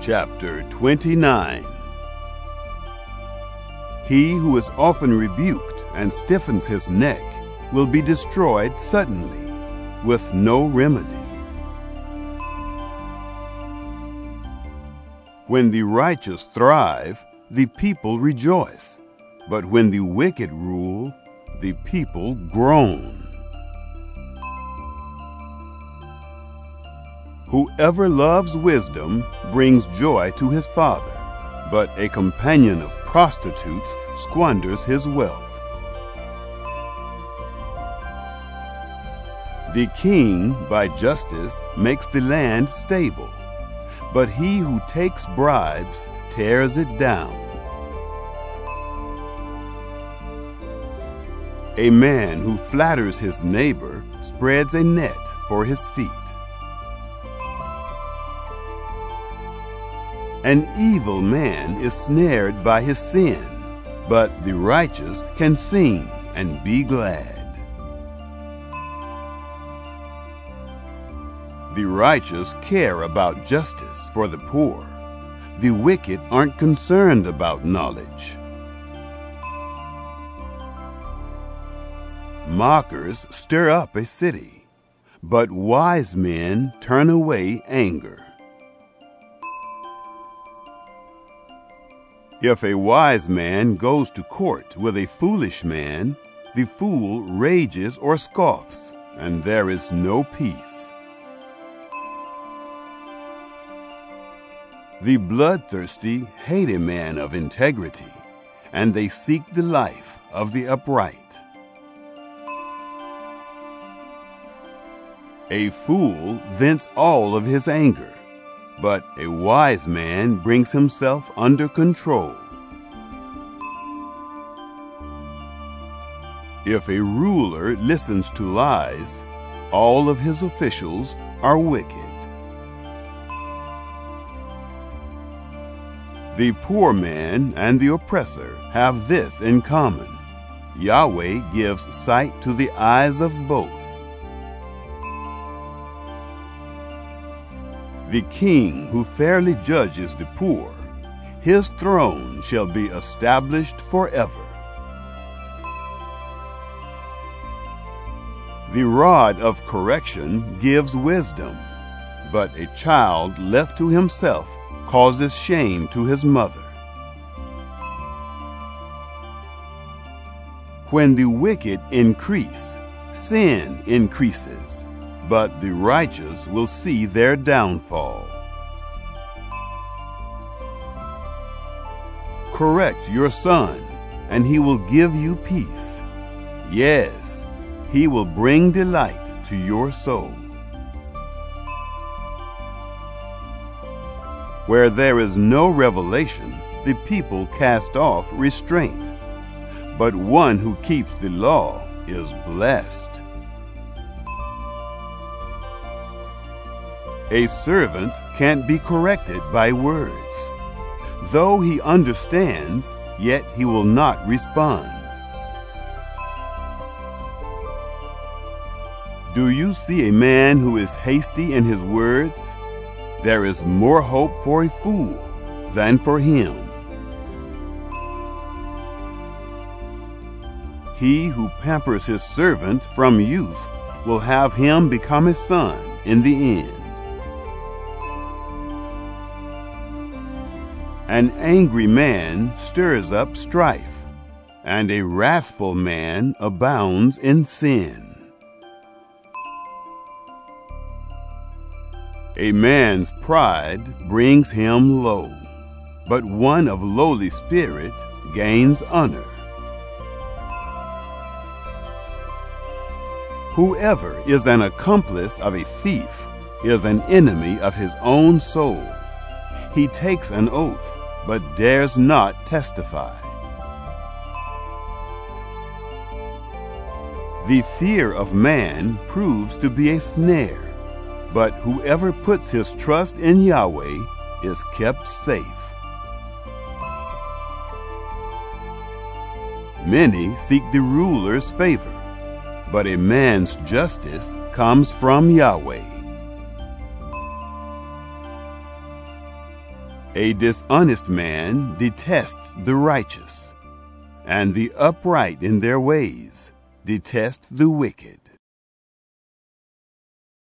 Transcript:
Chapter 29. He who is often rebuked and stiffens his neck will be destroyed suddenly, with no remedy. When the righteous thrive, the people rejoice, but when the wicked rule, the people groan. Whoever loves wisdom brings joy to his father, but a companion of prostitutes squanders his wealth. The king, by justice, makes the land stable, but he who takes bribes tears it down. A man who flatters his neighbor spreads a net for his feet. An evil man is snared by his sin, but the righteous can sing and be glad. The righteous care about justice for the poor. The wicked aren't concerned about knowledge. Mockers stir up a city, but wise men turn away anger. If a wise man goes to court with a foolish man, the fool rages or scoffs, and there is no peace. The bloodthirsty hate a man of integrity, and they seek the life of the upright. A fool vents all of his anger, but a wise man brings himself under control. If a ruler listens to lies, all of his officials are wicked. The poor man and the oppressor have this in common: Yahweh gives sight to the eyes of both. The king who fairly judges the poor, his throne shall be established forever. The rod of correction gives wisdom, but a child left to himself causes shame to his mother. When the wicked increase, sin increases, but the righteous will see their downfall. Correct your son, and he will give you peace. Yes, he will bring delight to your soul. Where there is no revelation, the people cast off restraint, but one who keeps the law is blessed. A servant can't be corrected by words. Though he understands, yet he will not respond. Do you see a man who is hasty in his words? There is more hope for a fool than for him. He who pampers his servant from youth will have him become a son in the end. An angry man stirs up strife, and a wrathful man abounds in sin. A man's pride brings him low, but one of lowly spirit gains honor. Whoever is an accomplice of a thief is an enemy of his own soul. He takes an oath, but dares not testify. The fear of man proves to be a snare, but whoever puts his trust in Yahweh is kept safe. Many seek the ruler's favor, but a man's justice comes from Yahweh. A dishonest man detests the righteous, and the upright in their ways detest the wicked.